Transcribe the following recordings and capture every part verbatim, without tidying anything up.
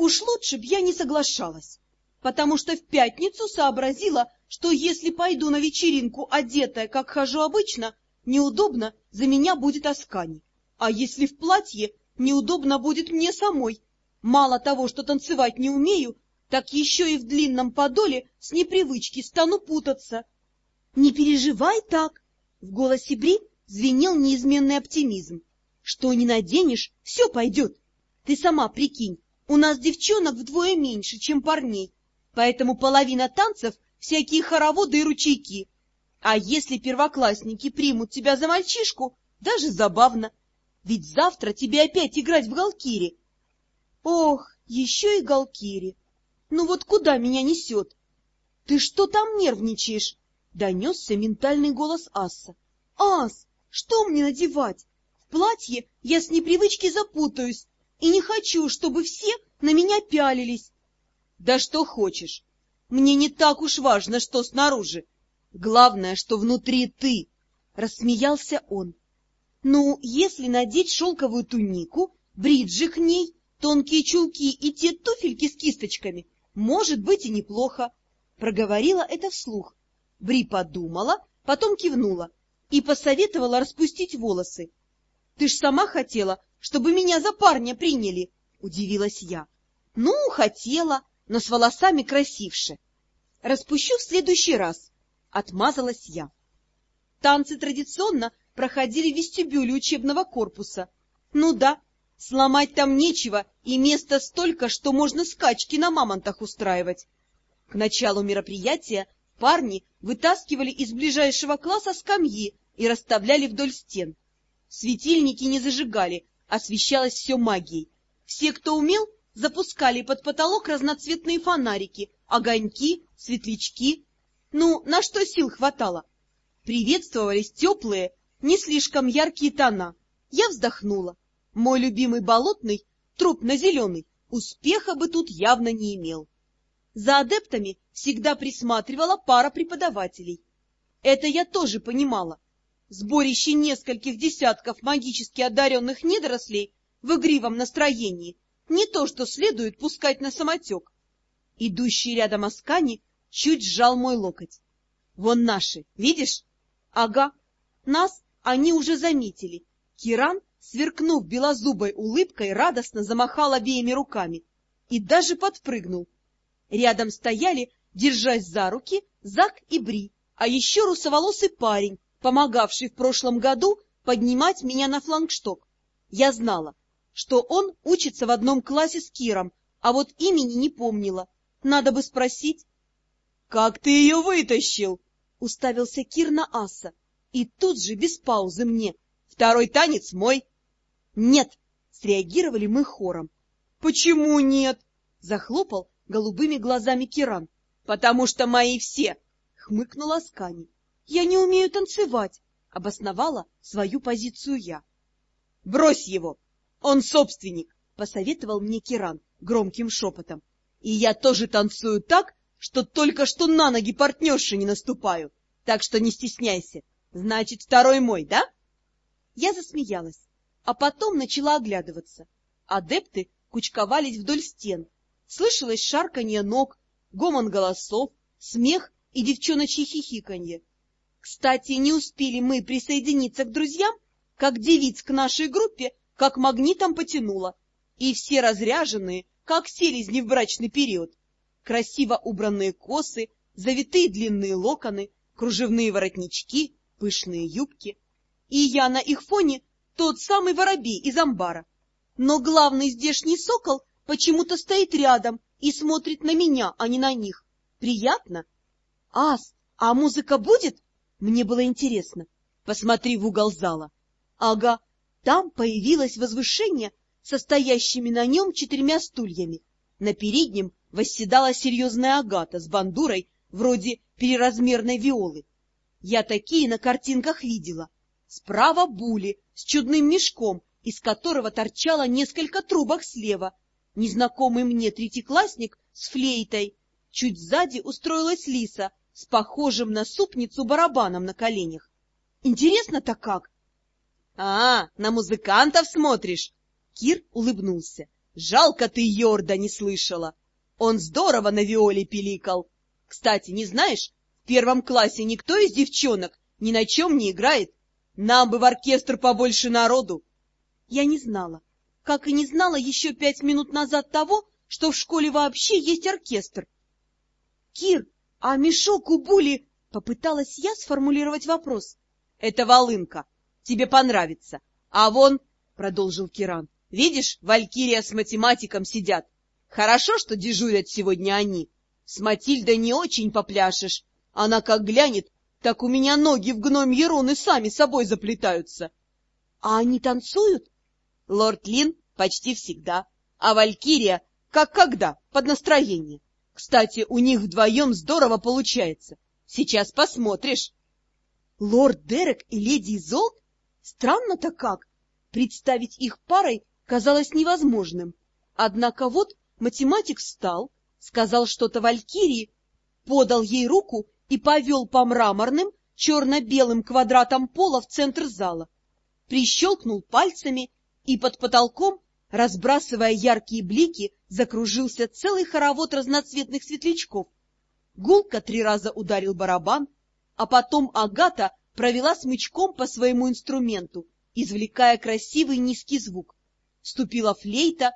Уж лучше б я не соглашалась, потому что в пятницу сообразила, что если пойду на вечеринку одетая, как хожу обычно, неудобно за меня будет Аскани. А если в платье, неудобно будет мне самой. Мало того, что танцевать не умею, так еще и в длинном подоле с непривычки стану путаться. — Не переживай так! — в голосе Бри звенел неизменный оптимизм. — Что не наденешь, все пойдет. Ты сама прикинь, у нас девчонок вдвое меньше, чем парней, поэтому половина танцев — всякие хороводы и ручейки. А если первоклассники примут тебя за мальчишку, даже забавно. Ведь завтра тебе опять играть в галкири. Ох, еще и галкири. Ну вот куда меня несет? Ты что там нервничаешь? Донесся ментальный голос Асса. Ас, что мне надевать? В платье я с непривычки запутаюсь, и не хочу, чтобы все на меня пялились. Да что хочешь. Мне не так уж важно, что снаружи. Главное, что внутри ты. Рассмеялся он. Ну, если надеть шелковую тунику, бриджи к ней, тонкие чулки и те туфельки с кисточками, может быть и неплохо. Проговорила это вслух. Бри подумала, потом кивнула и посоветовала распустить волосы. — Ты ж сама хотела, чтобы меня за парня приняли, — удивилась я. — Ну, хотела, но с волосами красивше. — Распущу в следующий раз, — отмазалась я. Танцы традиционно проходили в вестибюле учебного корпуса. Ну да, сломать там нечего, и места столько, что можно скачки на мамонтах устраивать. К началу мероприятия парни вытаскивали из ближайшего класса скамьи и расставляли вдоль стен. Светильники не зажигали, освещалось все магией. Все, кто умел, запускали под потолок разноцветные фонарики, огоньки, светлячки. Ну, на что сил хватало? Приветствовались теплые, не слишком яркие тона. Я вздохнула. Мой любимый болотный, трупно-зеленый, успеха бы тут явно не имел. За адептами всегда присматривала пара преподавателей. Это я тоже понимала. Сборище нескольких десятков магически одаренных недорослей в игривом настроении не то, что следует пускать на самотек. Идущий рядом Аскани чуть сжал мой локоть. Вон наши, видишь? Ага, нас они уже заметили. Киран, сверкнув белозубой улыбкой, радостно замахал обеими руками и даже подпрыгнул. Рядом стояли, держась за руки, Зак и Бри, а еще русоволосый парень, помогавший в прошлом году поднимать меня на флагшток. Я знала, что он учится в одном классе с Киром, а вот имени не помнила. Надо бы спросить. — Как ты ее вытащил? — уставился Кир на Аса. И тут же, без паузы, мне. — Второй танец мой. — Нет, — среагировали мы хором. — Почему нет? — захлопал голубыми глазами Киран. — Потому что мои все, — хмыкнула Аскани. — Я не умею танцевать, — обосновала свою позицию я. — Брось его, он собственник, — посоветовал мне Киран громким шепотом. — И я тоже танцую так, что только что на ноги партнерши не наступаю, так что не стесняйся. Значит, второй мой, да? Я засмеялась, а потом начала оглядываться. Адепты кучковались вдоль стен. Слышалось шарканье ног, гомон голосов, смех и девчоночье хихиканье. Кстати, не успели мы присоединиться к друзьям, как девиц к нашей группе как магнитом потянуло, и все разряженные, как селезни в брачный период. Красиво убранные косы, завитые длинные локоны, кружевные воротнички, пышные юбки. И я на их фоне тот самый воробей из амбара. Но главный здешний сокол почему-то стоит рядом и смотрит на меня, а не на них. Приятно? — Ас, а музыка будет? Мне было интересно. Посмотри в угол зала. Ага, там появилось возвышение со стоящими на нем четырьмя стульями. На переднем восседала серьезная Агата с бандурой вроде переразмерной виолы. Я такие на картинках видела. Справа Були с чудным мешком, из которого торчало несколько трубок слева. Незнакомый мне третьеклассник с флейтой. Чуть сзади устроилась Лиса с похожим на супницу барабаном на коленях. Интересно-то как? — А, на музыкантов смотришь? Кир улыбнулся. — Жалко, ты Йорда не слышала. Он здорово на виоле пиликал. Кстати, не знаешь, в первом классе никто из девчонок ни на чем не играет. Нам бы в оркестр побольше народу. Я не знала, как и не знала еще пять минут назад того, что в школе вообще есть оркестр. — Кир, а мешок у Були... — попыталась я сформулировать вопрос. — Это волынка. Тебе понравится. А вон, — продолжил Киран, — видишь, Валькирия с математиком сидят. Хорошо, что дежурят сегодня они. С Матильдой не очень попляшешь. Она как глянет, так у меня ноги в гномьи руны сами собой заплетаются. — А они танцуют? — Лорд Лин почти всегда, а Валькирия как когда, под настроение. Кстати, у них вдвоем здорово получается. Сейчас посмотришь. Лорд Дерек и леди Изолт? Странно-то как. Представить их парой казалось невозможным. Однако вот математик встал, сказал что-то Валькирии, подал ей руку и повел по мраморным черно-белым квадратам пола в центр зала. Прищелкнул пальцами, и под потолком, разбрасывая яркие блики, закружился целый хоровод разноцветных светлячков. Гулко три раза ударил барабан, а потом Агата провела смычком по своему инструменту, извлекая красивый низкий звук. Вступила флейта,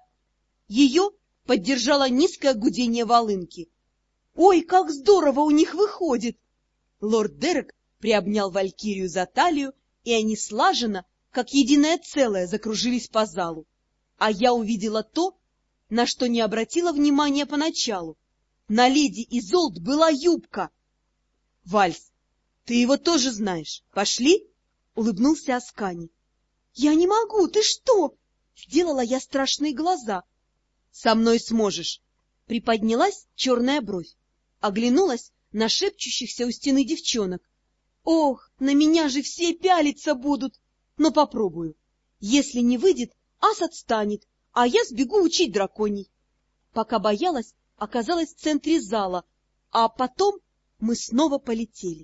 ее поддержало низкое гудение волынки. «Ой, как здорово у них выходит!» Лорд Дерек приобнял Валькирию за талию, и они слаженно, как единое целое, закружились по залу. А я увидела то, на что не обратила внимания поначалу. На леди Изолт была юбка. — Вальс, ты его тоже знаешь. Пошли? — улыбнулся Аскани. — Я не могу, ты что? — сделала я страшные глаза. — Со мной сможешь. Приподнялась черная бровь. Оглянулась на шепчущихся у стены девчонок. Ох, на меня же все пялиться будут. Но попробую. Если не выйдет, ас отстанет, а я сбегу учить драконий. Пока боялась, оказалась в центре зала, а потом мы снова полетели.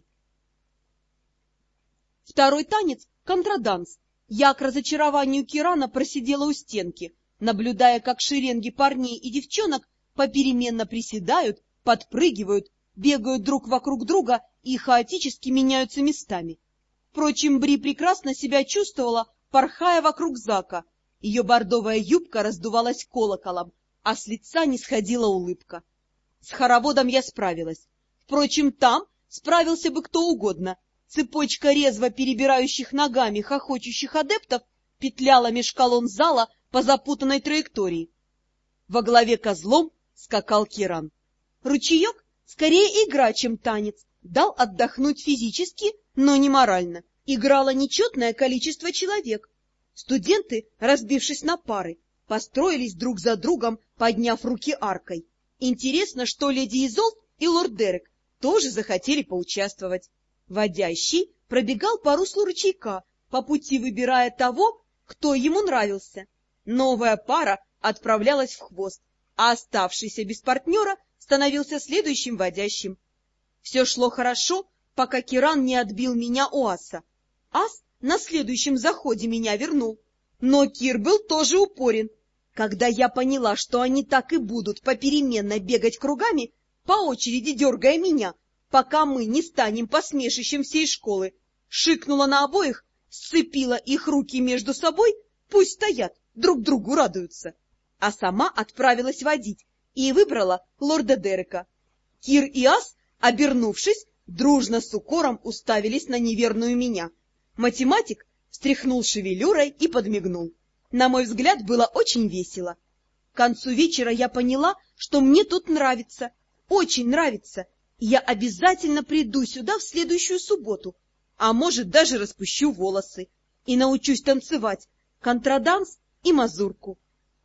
Второй танец — контраданс. Я к разочарованию Кирана просидела у стенки, наблюдая, как шеренги парней и девчонок попеременно приседают, подпрыгивают, бегают друг вокруг друга и хаотически меняются местами. Впрочем, Бри прекрасно себя чувствовала, порхая вокруг Зака. Ее бордовая юбка раздувалась колоколом, а с лица не сходила улыбка. С хороводом я справилась. Впрочем, там справился бы кто угодно. Цепочка резво перебирающих ногами хохочущих адептов петляла меж колонн зала по запутанной траектории. Во главе козлом скакал Киран. Ручеек скорее игра, чем танец, дал отдохнуть физически, но не морально. Играло нечетное количество человек. Студенты, разбившись на пары, построились друг за другом, подняв руки аркой. Интересно, что леди Изолт и лорд Дерек тоже захотели поучаствовать. Водящий пробегал по руслу ручейка, по пути выбирая того, кто ему нравился. Новая пара отправлялась в хвост, а оставшийся без партнера становился следующим водящим. Все шло хорошо, пока Киран не отбил меня у аса. Ас на следующем заходе меня вернул. Но Кир был тоже упорен. Когда я поняла, что они так и будут попеременно бегать кругами, по очереди дергая меня, пока мы не станем посмешищем всей школы, шикнула на обоих, сцепила их руки между собой, пусть стоят, друг другу радуются, а сама отправилась водить и выбрала лорда Дерека. Кир и Ас, обернувшись, дружно с укором уставились на неверную меня. Математик встряхнул шевелюрой и подмигнул. На мой взгляд, было очень весело. К концу вечера я поняла, что мне тут нравится, очень нравится, и я обязательно приду сюда в следующую субботу, а может, даже распущу волосы и научусь танцевать контраданс и мазурку.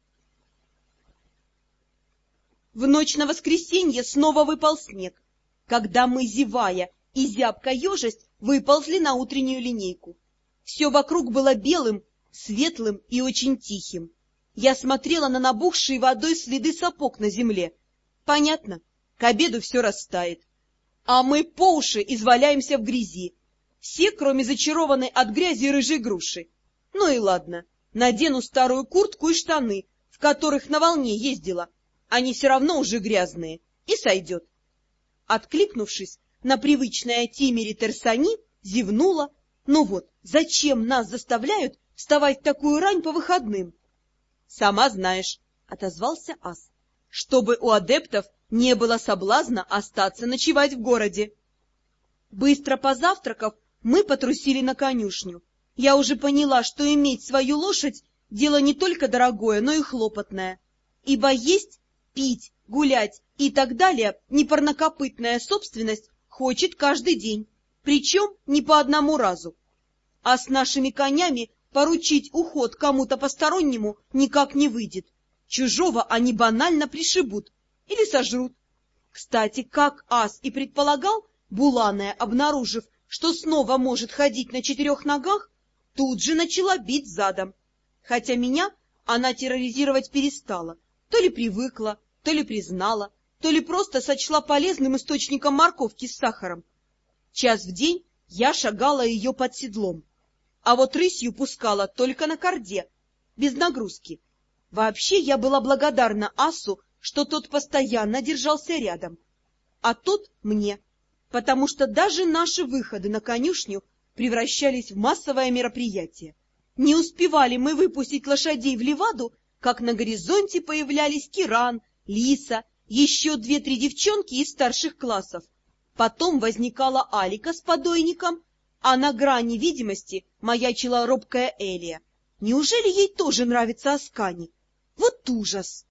В ночь на воскресенье снова выпал снег, когда мы, зевая и зябко ежась, выползли на утреннюю линейку. Все вокруг было белым, светлым и очень тихим. Я смотрела на набухшие водой следы сапог на земле. Понятно, к обеду все растает. А мы по уши изваляемся в грязи. Все, кроме зачарованной от грязи рыжей груши. Ну и ладно, надену старую куртку и штаны, в которых на волне ездила. Они все равно уже грязные, и сойдет. Откликнувшись на привычное Тимери Терсани, зевнула. Ну вот, зачем нас заставляют вставать в такую рань по выходным? — Сама знаешь, — отозвался ас, — чтобы у адептов не было соблазна остаться ночевать в городе. Быстро позавтракав, мы потрусили на конюшню. Я уже поняла, что иметь свою лошадь — дело не только дорогое, но и хлопотное, ибо есть, пить, гулять и так далее непарнокопытная собственность хочет каждый день, причем не по одному разу. А с нашими конями поручить уход кому-то постороннему никак не выйдет. Чужого они банально пришибут или сожрут. Кстати, как ас и предполагал, Буланая, обнаружив, что снова может ходить на четырех ногах, тут же начала бить задом. Хотя меня она терроризировать перестала, то ли привыкла, то ли признала, то ли просто сочла полезным источником морковки с сахаром. Час в день я шагала ее под седлом, а вот рысью пускала только на корде, без нагрузки. Вообще я была благодарна асу, что тот постоянно держался рядом, а тот мне, потому что даже наши выходы на конюшню превращались в массовое мероприятие. Не успевали мы выпустить лошадей в ливаду, как на горизонте появлялись Киран, Лиса, еще две-три девчонки из старших классов. Потом возникала Алика с подойником, а на грани видимости маячила робкая Элия. Неужели ей тоже нравится Аскани? Вот ужас!